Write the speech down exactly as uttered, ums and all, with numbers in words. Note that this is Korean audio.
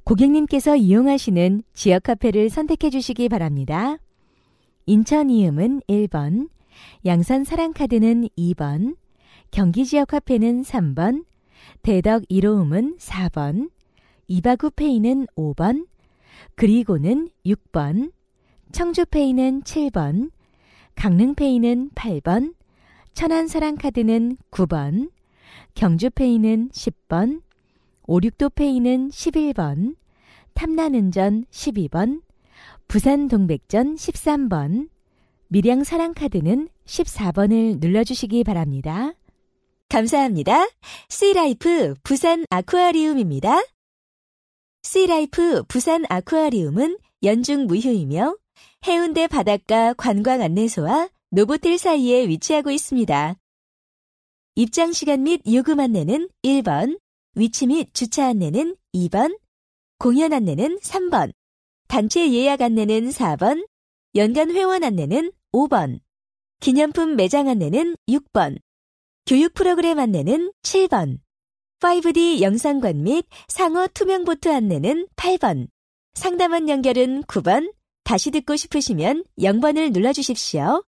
고객님께서 이용하시는 지역 카페를 선택해 주시기 바랍니다. 인천 이음은 일 번, 양산 사랑카드는 이 번, 경기 지역 카페는 삼 번, 대덕 이로움은 사 번, 이바구페이는 오 번, 그리고는 육 번, 청주페이는 칠 번, 강릉페이는 팔 번, 천안사랑카드는 구 번, 경주페이는 십 번, 오륙도페이는 십일 번, 탐란운전 십이 번, 부산동백전 십삼 번, 밀양사랑카드는 십사 번을 눌러주시기 바랍니다. 감사합니다. 씨라이프 부산 아쿠아리움입니다. 씨라이프 부산 아쿠아리움은 연중 무휴이며 해운대 바닷가 관광 안내소와 노보텔 사이에 위치하고 있습니다. 입장 시간 및 요금 안내는 일 번, 위치 및 주차 안내는 이 번, 공연 안내는 삼 번, 단체 예약 안내는 사 번, 연간 회원 안내는 오 번, 기념품 매장 안내는 육 번, 교육 프로그램 안내는 칠 번, 파이브디 영상관 및 상어 투명보트 안내는 팔 번, 상담원 연결은 구 번, 다시 듣고 싶으시면 영 번을 눌러주십시오.